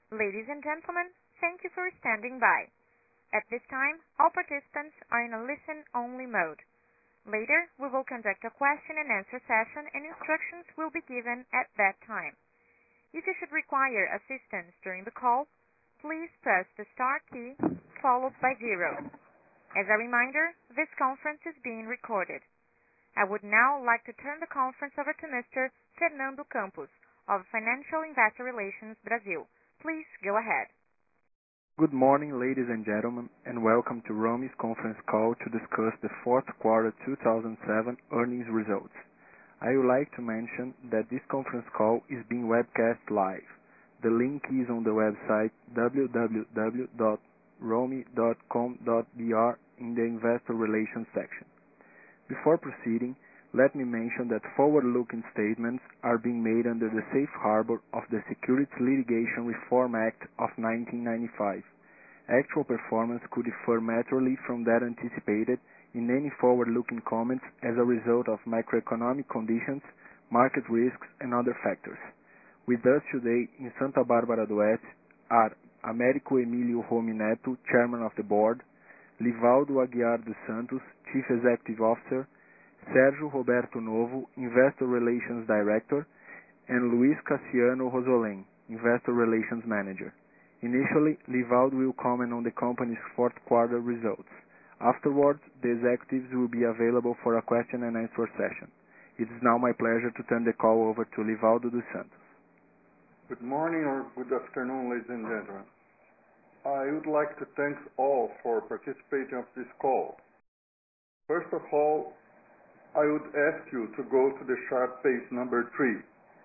Ladies and gentlemen, thank you for standing by. At this time, all participants are in a listen-only mode. Later, we will conduct a question-and-answer session, and instructions will be given at that time. If you should require assistance during the call, please press the star key followed by 0. As a reminder, this conference is being recorded. I would now like to turn the conference over to Mr. Fernando Campos of Financial Investor Relations Brazil. Please go ahead. Good morning, ladies and gentlemen, and welcome to Romi's conference call to discuss the fourth quarter 2007 earnings results. I would like to mention that this conference call is being webcast live. The link is on the website www.romi.com.br in the Investor Relations section. Before proceeding, let me mention that forward-looking statements are being made under the safe harbor of the Securities Litigation Reform Act of 1995. Actual performance could differ materially from that anticipated in any forward-looking comments as a result of macroeconomic conditions, market risks, and other factors. With us today in Santa Bárbara do Oeste are Américo Emílio Romi Neto, Chairman of the Board, Livaldo Aguiar dos Santos, Chief Executive Officer, Sérgio Roberto Novo, Investor Relations Director, and Luiz Cassiano Rosolém, Investor Relations Manager. Initially, Livaldo will comment on the company's fourth quarter results. Afterwards, the executives will be available for a question and answer session. It is now my pleasure to turn the call over to Livaldo dos Santos. Good morning or good afternoon, ladies and gentlemen. I would like to thank all for participating of this call. First of all, I would ask you to go to the chart page number 3.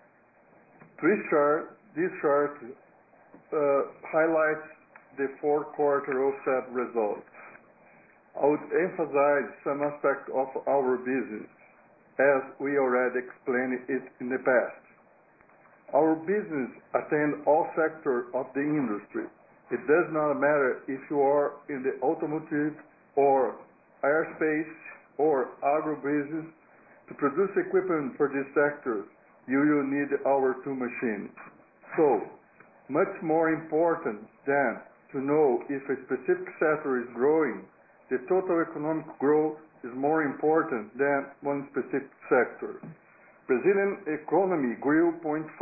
This chart highlights the fourth quarter 2007 results. I would emphasize some aspects of our business, as we already explained it in the past. Our business attends all sectors of the industry. It does not matter if you are in the automotive or aerospace or agribusiness. To produce equipment for these sectors, you will need our two machines. So, much more important than to know if a specific sector is growing, the total economic growth is more important than one specific sector. Brazilian economy grew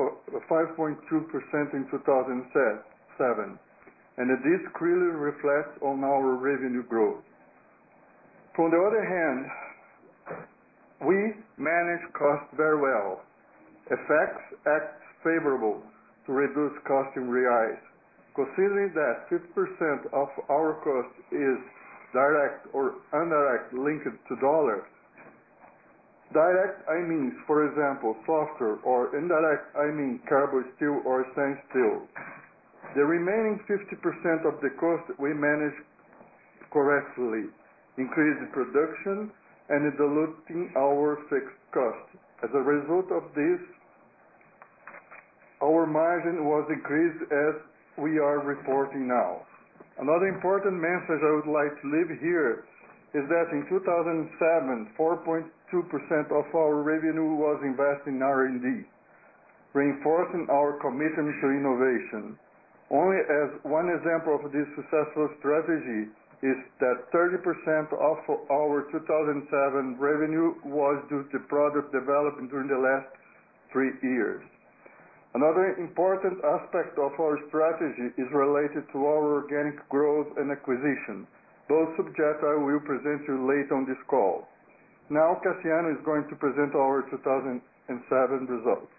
5.2% in 2007, and this clearly reflects on our revenue growth. On the other hand, we manage costs very well. FX acts favorable to reduce cost in reais. Considering that 50% of our cost is direct or indirect linked to dollars. Direct, I mean, for example, software, or indirect, I mean, carbon steel or stainless steel. The remaining 50% of the cost we manage correctly, increasing production and diluting our fixed cost. As a result of this, our margin was increased as we are reporting now. Another important message I would like to leave here is that in 2007, 4.2% of our revenue was invested in R&D, reinforcing our commitment to innovation. Only as one example of this successful strategy is that 30% of our 2007 revenue was due to product development during the last 3 years. Another important aspect of our strategy is related to our organic growth and acquisition. Both subjects I will present you later on this call. Now Cassiano is going to present our 2007 results.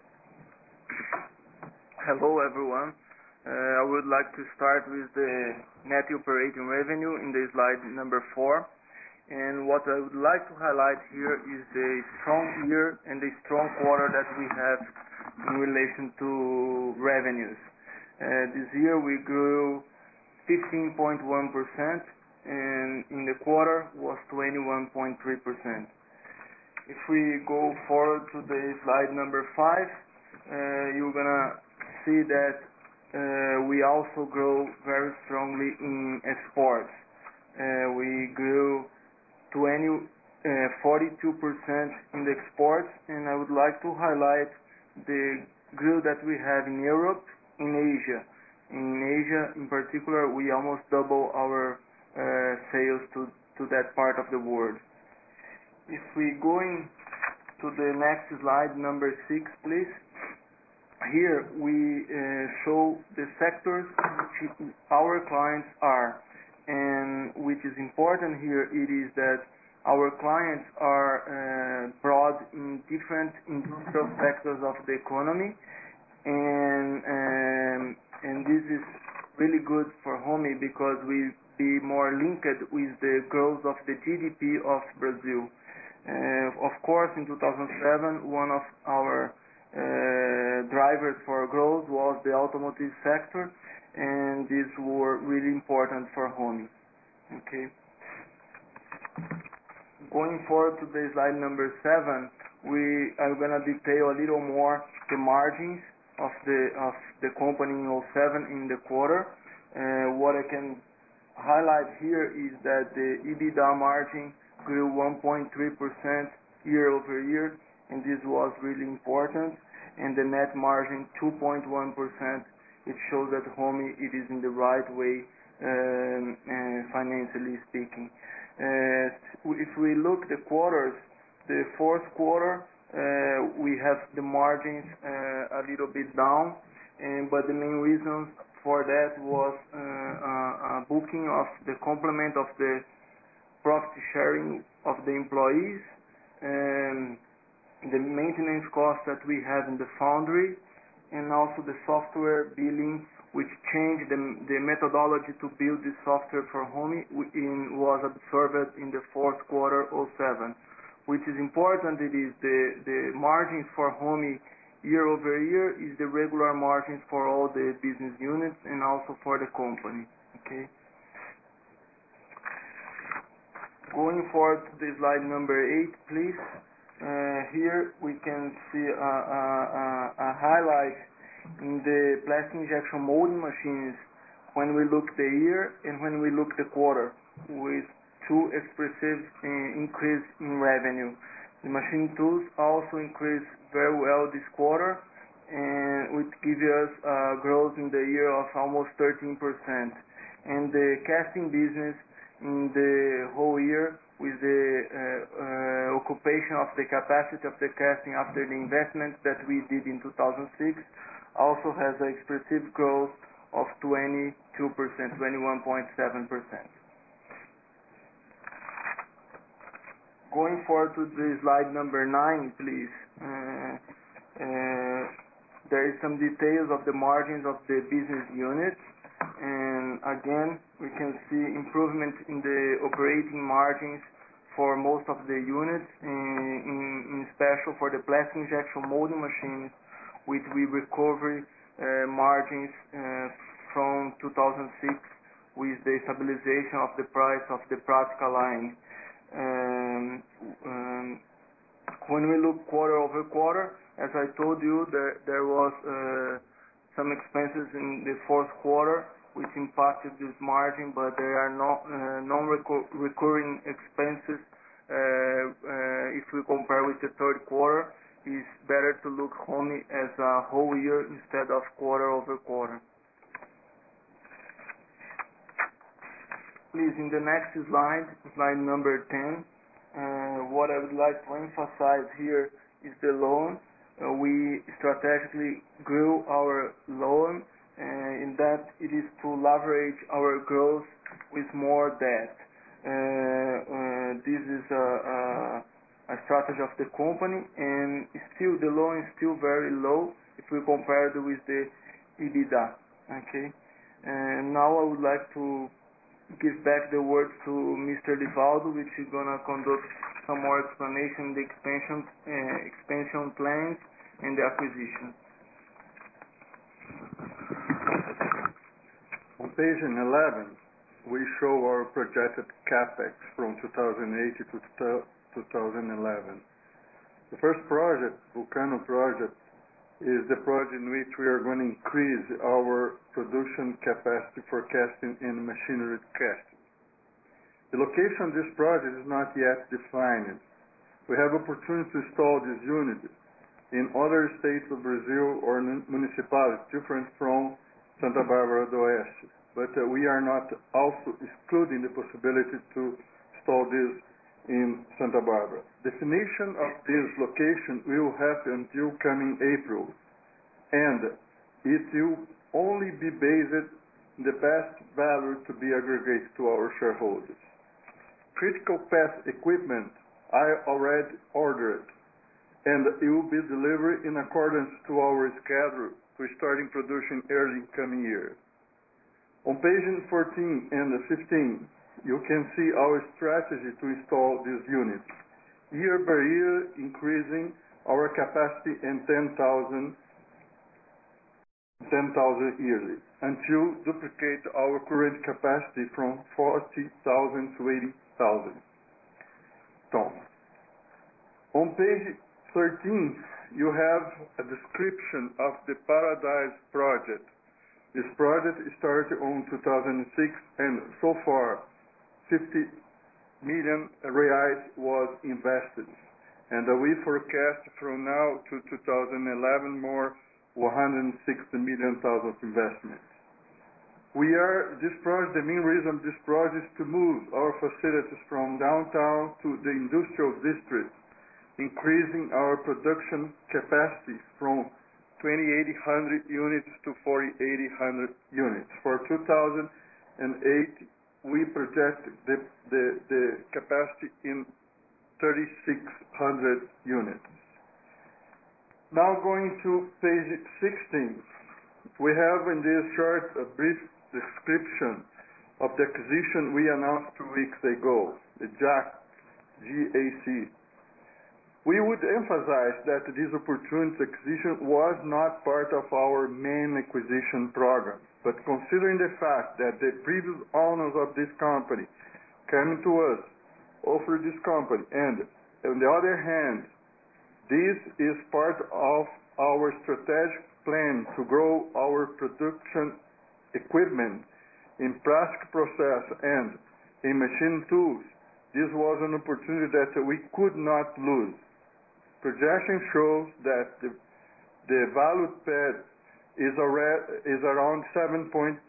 Hello everyone. I would like to start with the net operating revenue in the slide number 4. And what I would like to highlight here is the strong year and the strong quarter that we have in relation to revenues. This year we grew 15.1% and in the quarter was 21.3%. If we go forward to the slide number 5, you're gonna see that we also grow very strongly in exports. We grew 42% in the exports, and I would like to highlight the growth that we have in Europe, in Asia, In Asia, in particular, we almost double our sales to that part of the world. If we going to the next slide, number 6, please. Here we show the sectors which our clients are, and which is important here, it is that our clients are broad in different industrial sectors of the economy, and this is really good for Home because we be more linked with the growth of the GDP of Brazil. Of course, in 2007, one of our drivers for growth was the automotive sector, and these were really important for Home. Okay. Going forward to the slide number 7, we are going to detail a little more the margins of the company in 2007 in the quarter. What I can highlight here is that the EBITDA margin grew 1.3% year-over-year, and this was really important. And the net margin 2.1%. It shows that Home it is in the right way, financially speaking. If we look the quarters, the fourth quarter, we have the margins a little bit down, but the main reason for that was a booking of the complement of the profit sharing of the employees, the maintenance costs that we have in the foundry, and also the software billing, which changed the methodology to build the software for Home was observed in the fourth quarter 2007. Which is important, it is the margins for Home year-over-year is the regular margins for all the business units and also for the company. Okay. Going forward to the slide number 8, please. Here we can see a highlight in the plastic injection molding machines when we look the year and when we look the quarter, with two expressive increase in revenue. The machine tools also increased very well this quarter, and which gives us growth in the year of almost 13%. And the casting business in the whole year, with the occupation of the capacity of the casting after the investment that we did in 2006, also has an expressive growth of 22%, 21.7%. Going forward to the slide number 9, please. There is some details of the margins of the business units, and again we can see improvement in the operating margins for most of the units, in special for the plastic injection molding machines, which we recover margins from 2006 with the stabilization of the price of the Pratica line. When we look quarter-over-quarter, as I told you, there was some expenses in the fourth quarter which impacted this margin, but there are no non-recurring expenses. If we compare with the third quarter, it's better to look Home as a whole year instead of quarter-over-quarter. Please, in the next slide number 10, what I would like to emphasize here is the loan. We strategically grew our loan, in that it is to leverage our growth with more debt. This is a strategy of the company, and still the loan is still very low if we compare it with the EBITDA. Okay. And now I would like to give back the word to Mr. Livaldo, which is going to conduct some more explanation, the expansion plans and the acquisition. On page 11, we show our projected CAPEX from 2008 to 2011. The first project, Vulcano project, is the project in which we are going to increase our production capacity for casting and machinery casting. The location of this project is not yet defined. We have opportunity to install this unit in other states of Brazil or municipalities different from Santa Bárbara do Oeste. But we are not also excluding the possibility to install this in Santa Bárbara. Definition of this location will happen until coming April, and it will only be based on the best value to be aggregated to our shareholders. Critical path equipment I already ordered, and it will be delivered in accordance to our schedule to starting production early coming year. On page 14 and 15, you can see our strategy to install these units, year by year increasing our capacity in 10,000 yearly, until duplicate our current capacity from 40,000 to 80,000 tons. On page 13, you have a description of the Paradise project. This project started on 2006, and so far 50 million reais was invested, and we forecast from now to 2011 more 160 million of investment. The main reason of this project is to move our facilities from downtown to the industrial district, increasing our production capacity from 2,800 units to 4,800 units. For 2008, we project the capacity in 3,600 units. Now going to page 16, we have in this chart a brief description of the acquisition we announced 2 weeks ago, the GAC. We would emphasize that this opportunity acquisition was not part of our main acquisition program, but considering the fact that the previous owners of this company came to us, offered this company, and on the other hand, this is part of our strategic plan to grow our production equipment in plastic process and in machine tools. This was an opportunity that we could not lose. Projection shows that the value paid is around 7.47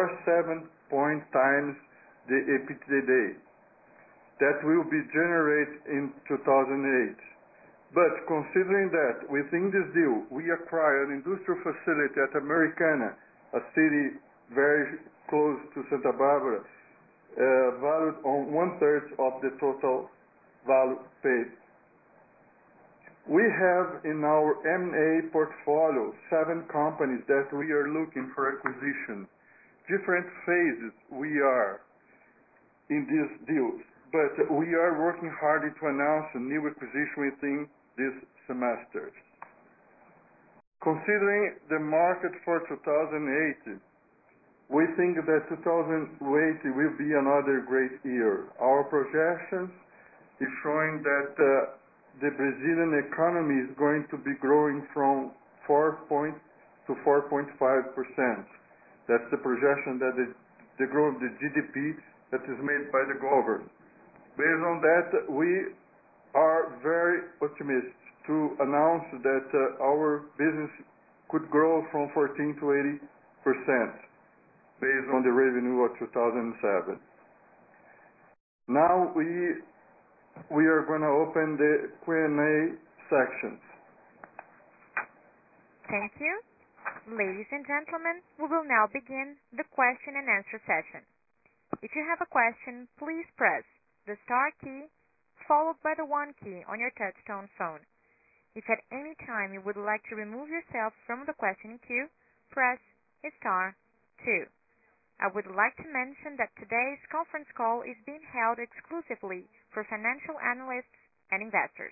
times the EBITDA that will be generated in 2008. But considering that within this deal we acquire an industrial facility at Americana, a city very close to Santa Bárbara, valued on 1/3 of the total value paid. We have in our M&A portfolio 7 companies that we are looking for acquisition. Different phases we are in these deals, but we are working hard to announce a new acquisition within this semester. Considering the market for 2008, we think that 2008 will be another great year. Our projections is showing that the Brazilian economy is going to be growing from 4 to 4.5%. That's the projection that the growth of the GDP that is made by the government. Based on that, we are very optimistic to announce that our business could grow from 14 to 80% based on the revenue of 2007. Now we are going to open the Q&A sections. Thank you. Ladies and gentlemen, we will now begin the question and answer session. If you have a question, please press the star key followed by the 1 key on your touch-tone phone. If at any time you would like to remove yourself from the questioning queue, press star 2. I would like to mention that today's conference call is being held exclusively for financial analysts and investors.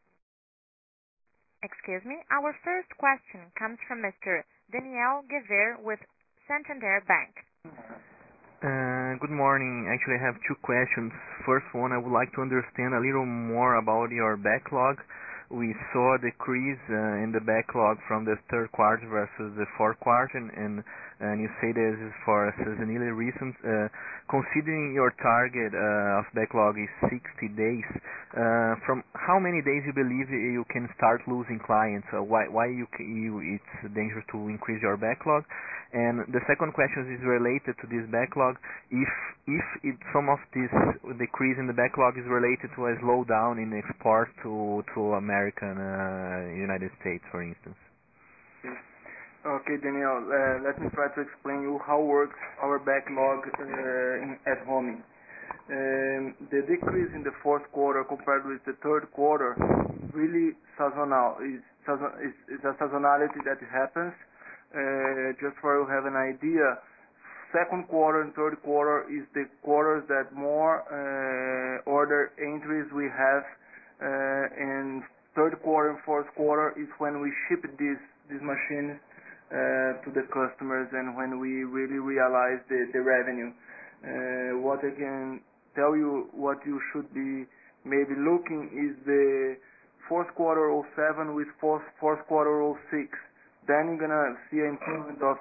Excuse me, our first question comes from Mr. Daniel Gewehr with Santander Bank. Good morning. Actually, I have 2 questions. First one, I would like to understand a little more about your backlog. we saw a decrease in the backlog from the third quarter versus the fourth quarter, and you say this is for seasonally reasons. Considering your target of backlog is 60 days, from how many days you believe you can start losing clients? Why it's dangerous to increase your backlog? And the second question is related to this backlog. If some of this decrease in the backlog is related to a slowdown in export to American United States, for instance. Okay, Daniel, let me try to explain you how works our backlog at Home. The decrease in the fourth quarter compared with the third quarter really seasonal. It's a seasonality that happens. Just for you have an idea, second quarter and third quarter is the quarters that more order entries we have, and third quarter and fourth quarter is when we ship these machines to the customers and when we really realize the revenue. What I can tell you, what you should be maybe looking is the fourth quarter 07 with fourth quarter 06. Then you're gonna see an improvement of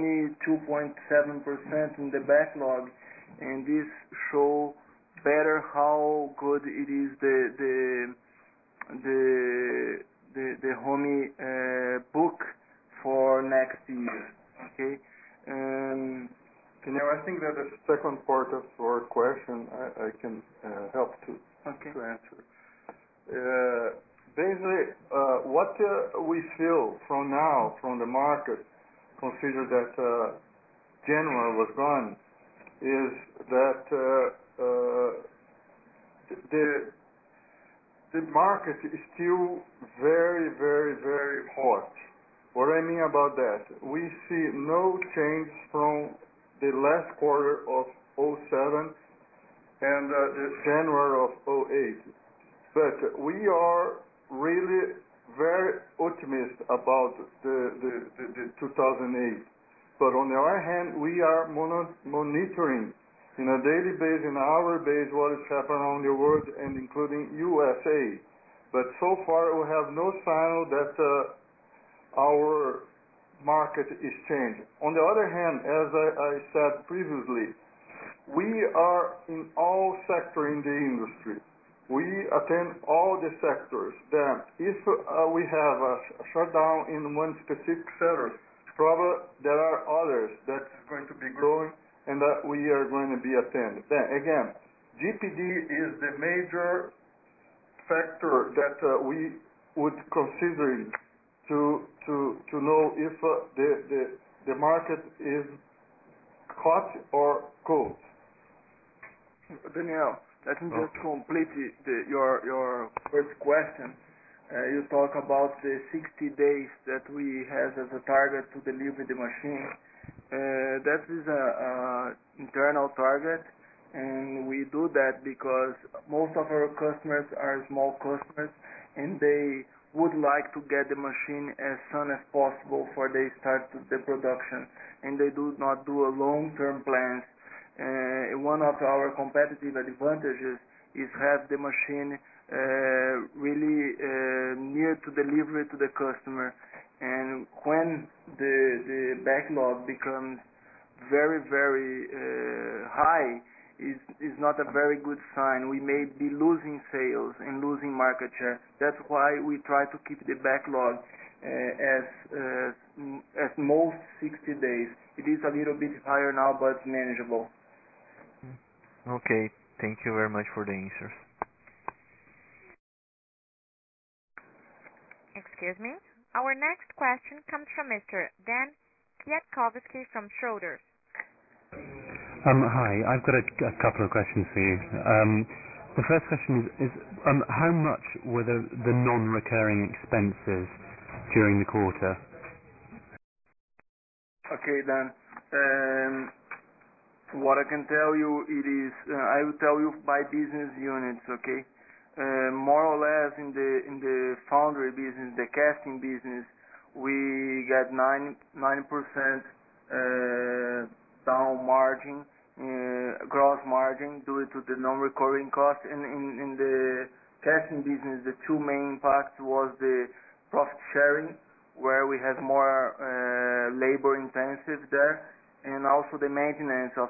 22.7% in the backlog, and this show better how good it is the Home book for next year. Okay. I think that the second part of your question I can help to answer. Basically, what we feel from now from the market, consider that January was gone, is that the market is still very, very, very hot. What I mean about that, we see no change from the last quarter of 07 and the January of 08. But we are really very optimistic about the 2008. But on the other hand, we are monitoring in a daily basis, in an hour basis, what is happening around the world and including USA. But so far we have no sign that our market is changing. On the other hand, as I said previously, we are in all sectors in the industry. We attend all the sectors. Then, if we have a shutdown in one specific sector, probably there are others that's going to be growing and that we are going to be attending. Then again, GPD is the major factor that we would consider to know if the market is hot or cold. Daniel, let me just complete your first question. You talk about the 60 days that we have as a target to deliver the machine. That is a internal target, and we do that because most of our customers are small customers, and they would like to get the machine as soon as possible before they start the production, and they do not do a long-term plans. One of our competitive advantages is have the machine really near to delivery to the customer. And when the backlog becomes very, very high, is not a very good sign. We may be losing sales and losing market share. That's why we try to keep the backlog as most 60 days. It is a little bit higher now, but manageable. Okay, thank you very much for the answers. Excuse me. Our next question comes from Mr. Dan Kwiatkowski from Schroders. Hi, I've got a couple of questions for you. The first question is how much were the non-recurring expenses during the quarter? Okay, Dan. What I can tell you, I will tell you by business units, okay? More or less in the foundry business, the casting business, we got 9% down gross margin due to the non-recurring cost. In the casting business, the two main impacts was the profit sharing, where we have more labor intensive there, and also the maintenance of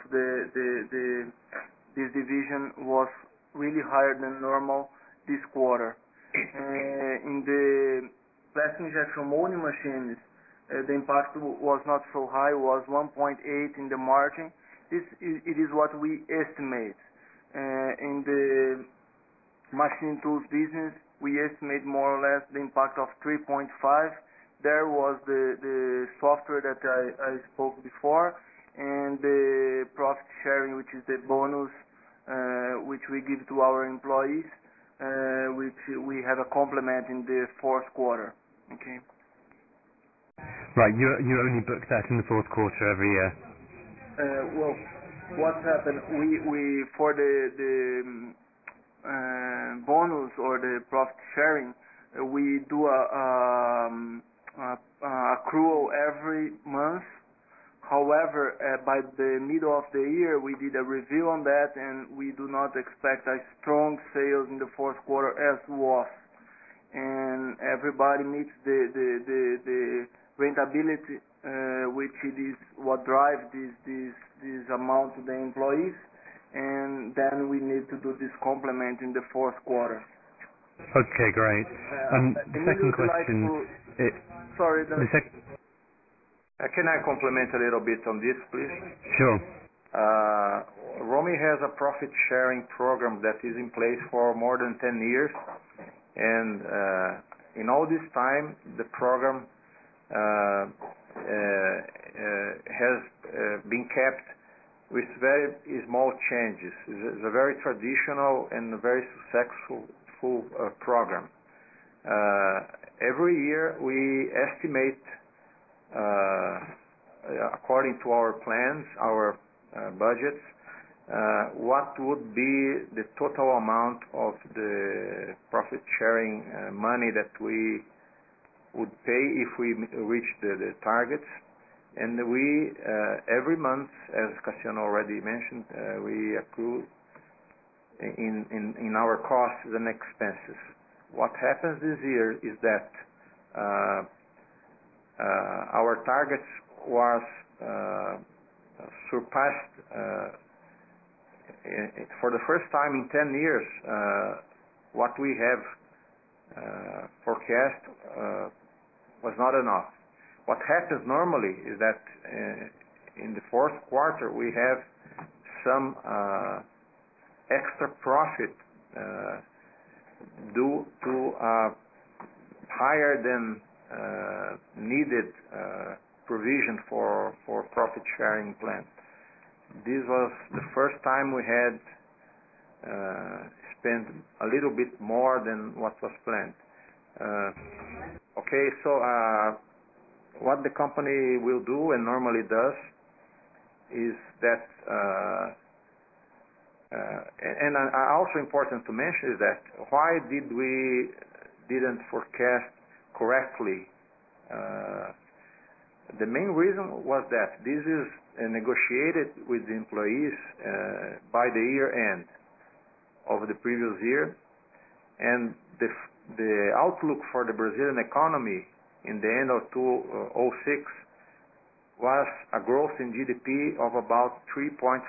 this division was really higher than normal this quarter. In the plastic injection molding machines, the impact was not so high, was 1.8 in the margin. It is what we estimate. In the machine tools business, we estimate more or less the impact of 3.5. There was the software that I spoke before, and the profit sharing, which is the bonus which we give to our employees, which we have a complement in the fourth quarter. Okay. Right, you only book that in the fourth quarter every year. Well, what happened? We for the bonus or the profit sharing, we do a accrual every month. However, by the middle of the year, we did a review on that, and we do not expect a strong sales in the fourth quarter as was. And everybody meets the rentability, which it is what drives this amount to the employees, and then we need to do this complement in the fourth quarter. Okay, great. The second question. Sorry. Can I complement a little bit on this, please? Sure. Romi has a profit sharing program that is in place for more than 10 years, and in all this time, the program has been kept with very small changes. It's a very traditional and very successful program. Every year we estimate, according to our plans, our budgets, what would be the total amount of the profit sharing money that we would pay if we reach the targets. And we every month, as Cassiano already mentioned, we accrue in our costs and expenses. What happens this year is that our targets was surpassed for the first time in 10 years. What we have forecast was not enough. What happens normally is that in the fourth quarter we have some extra profit due to higher than needed provision for profit sharing plan. This was the first time we had spent a little bit more than what was planned. Okay, so what the company will do and normally does is that, and also important to mention is that why didn't forecast correctly? The main reason was that this is negotiated with the employees by the year end of the previous year, and the outlook for the Brazilian economy in the end of 2006 was a growth in GDP of about 3.5%.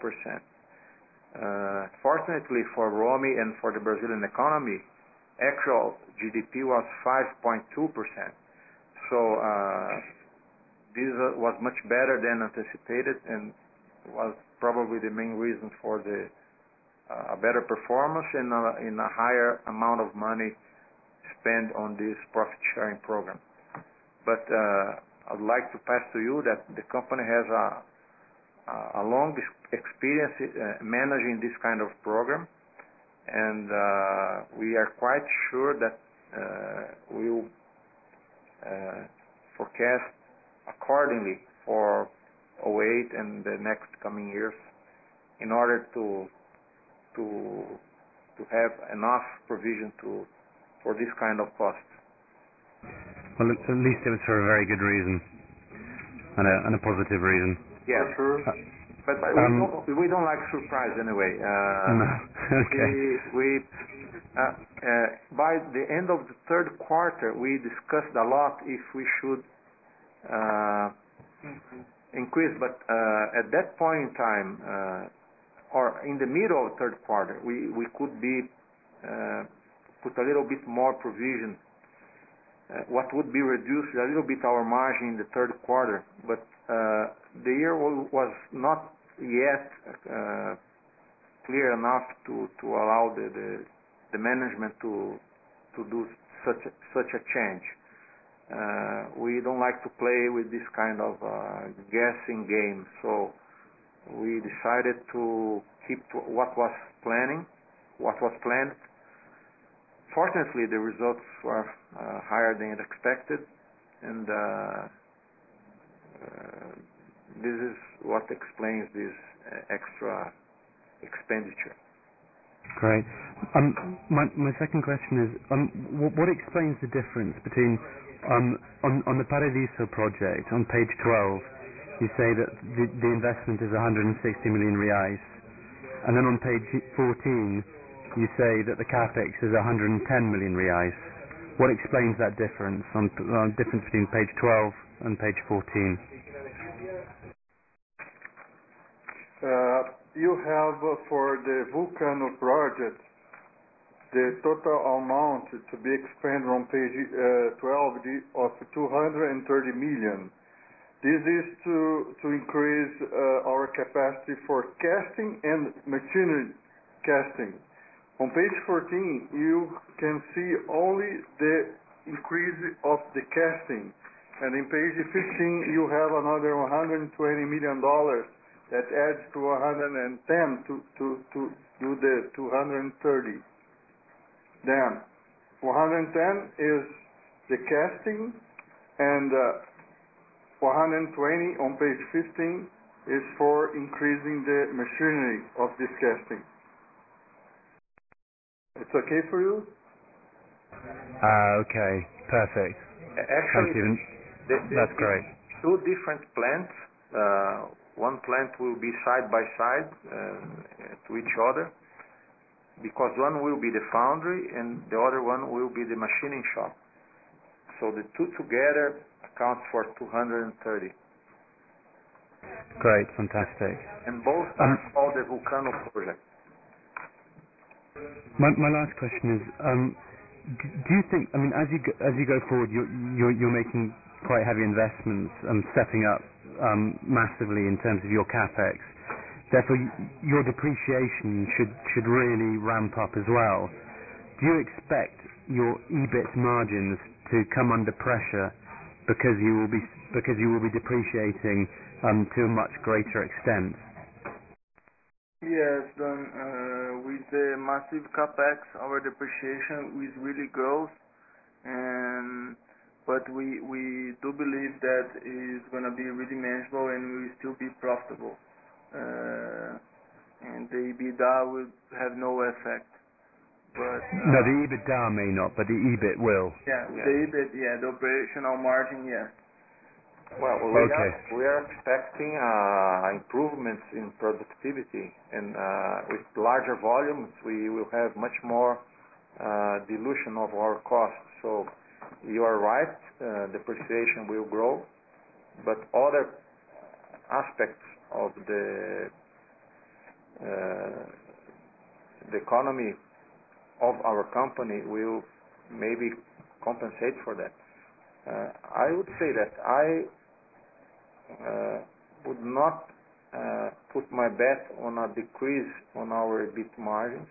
Fortunately for Romi and for the Brazilian economy, actual GDP was 5.2%. So this was much better than anticipated, and was probably the main reason for the a better performance and in a higher amount of money spent on this profit sharing program. But I'd like to pass to you that the company has a long experience managing this kind of program, and we are quite sure that we will forecast accordingly for 2008 and the next coming years in order to have enough provision for this kind of costs. Well, at least it was for a very good reason and a positive reason. Yeah, sure. But we don't like surprise anyway. No. Okay. By the end of the third quarter, we discussed a lot if we should increase, but at that point in time, or in the middle of third quarter, we could be put a little bit more provision, what would be reduced a little bit our margin in the third quarter, but the year was not yet clear enough to allow the management to do such a change. We don't like to play with this kind of guessing game, so we decided to keep to what was planned. Fortunately, the results were higher than expected, and this is what explains this extra expenditure. Great. My second question is, what explains the difference between on the Paradiso project on page 12? You say that the investment is 160 million reais, and then on page 14 you say that the capex is 110 million reais. What explains that difference difference between page 12 and page 14? You have for the Vulcano project the total amount to be expended on page 12 of 230 million. This is to increase our capacity for casting and machinery casting. On page 14, you can see only the increase of the casting, and in page 15 you have another $120 million that adds to 110 to do the 230. Then 110 is the casting, and 120 on page 15 is for increasing the machinery of this casting. It's okay for you? Okay, perfect. Actually, thank you. That's great. Two different plants. One plant will be side by side to each other, because one will be the foundry and the other one will be the machining shop. So the two together account for 230. Great, fantastic. And both are called the Vulcano project. My last question is, do you think, I mean, as you go forward, you're making quite heavy investments and stepping up massively in terms of your capex. Therefore, your depreciation should really ramp up as well. Do you expect your EBIT margins to come under pressure because you will be depreciating to a much greater extent? Yes, Don. With the massive capex, our depreciation is really grows, but we do believe that it's going to be really manageable and we will still be profitable. And the EBITDA will have no effect. But no, the EBITDA may not, but the EBIT will. Yeah, the EBIT, the operational margin, yes. Well, okay. we are expecting improvements in productivity, and with larger volumes, we will have much more dilution of our costs. So you are right, depreciation will grow, but other aspects of the economy of our company will maybe compensate for that. I would say that I would not put my bet on a decrease on our EBIT margins,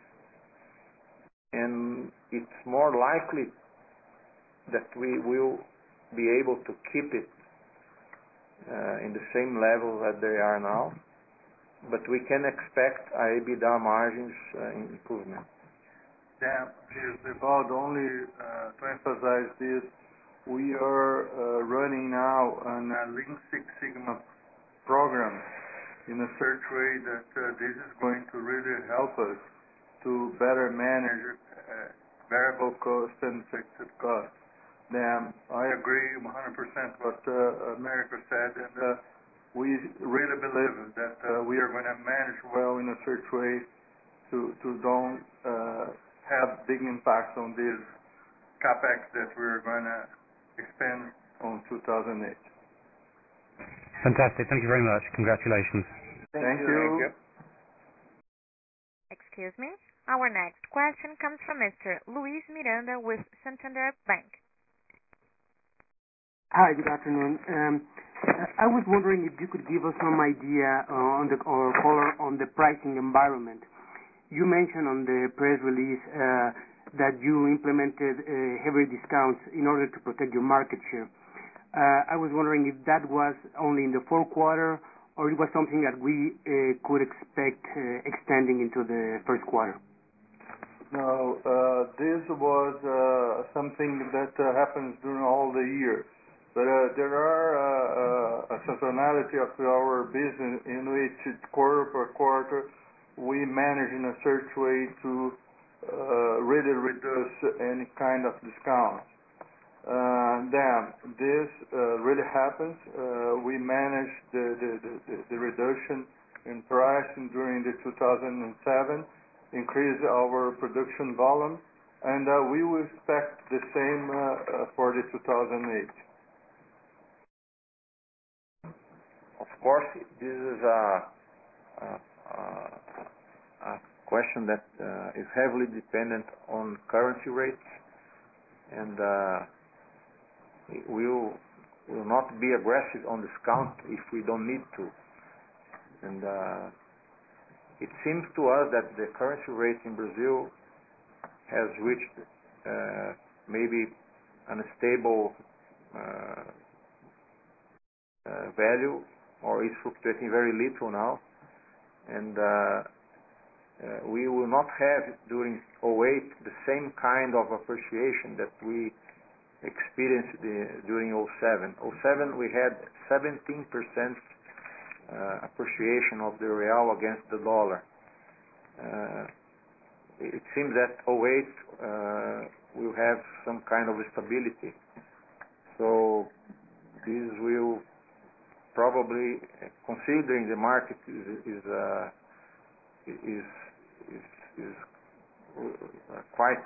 and it's more likely that we will be able to keep it in the same level that they are now, but we can expect EBITDA margins improvement. Yeah, Evaldo, only to emphasize this, we are running now on a Lean Six Sigma program in a such way that this is going to really help us to better manage variable cost and fixed cost. Then I agree 100% what America said, and we really believe that we are going to manage well in a such way to don't have big impacts on this capex that we're going to expend on 2008. Fantastic. Thank you very much. Congratulations. Thank you. Excuse me. Our next question comes from Mr. Luis Miranda with Santander Bank. Hi, good afternoon. I was wondering if you could give us some idea or color on the pricing environment. You mentioned on the press release that you implemented heavy discounts in order to protect your market share. I was wondering if that was only in the fourth quarter or it was something that we could expect extending into the first quarter. No, this was something that happens during all the year. But there are a seasonality of our business in which quarter per quarter we manage in a certain way to really reduce any kind of discount. Then this really happens. We manage the reduction in pricing during the 2007, increase our production volume, and we will expect the same for the 2008. Of course, this is a question that is heavily dependent on currency rates, and we will not be aggressive on discount if we don't need to. And it seems to us that the currency rate in Brazil has reached maybe an stable value, or is fluctuating very little now, and we will not have during 2008 the same kind of appreciation that we experienced during 2007. 2007 we had 17% appreciation of the real against the dollar. It seems that 2008 will have some kind of stability. So this will probably, considering the market is quite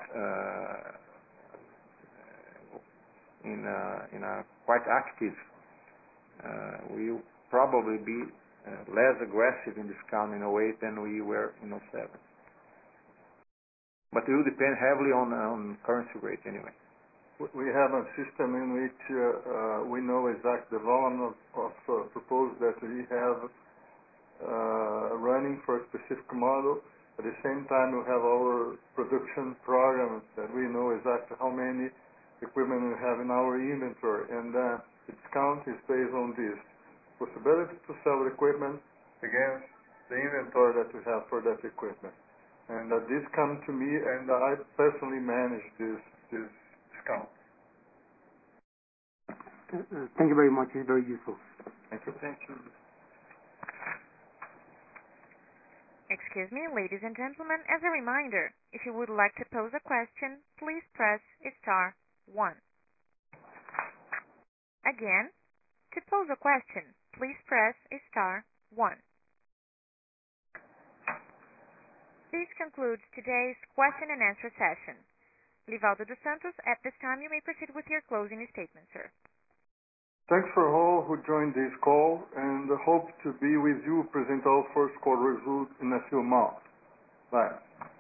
in a quite active, we will probably be less aggressive in discount in 2008 than we were in 2007. But it will depend heavily on currency rate anyway. We have a system in which we know exactly the volume of proposals that we have running for a specific model. At the same time, we have our production programs that we know exactly how many equipment we have in our inventory, and the discount is based on this possibility to sell equipment against the inventory that we have for that equipment. And this comes to me, and I personally manage this discount. Thank you very much. It's very useful. Thank you. Thank you. Excuse me, ladies and gentlemen, as a reminder, if you would like to pose a question, please press star 1. Again, to pose a question, please press star 1. This concludes today's question and answer session. Livaldo dos Santos, at this time you may proceed with your closing statement, sir. Thanks for all who joined this call, and hope to be with you present our first quarter results in a few months. Bye.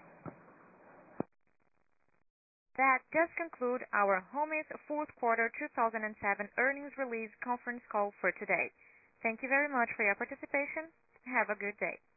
That does conclude our Homens fourth quarter 2007 earnings release conference call for today. Thank you very much for your participation. Have a good day.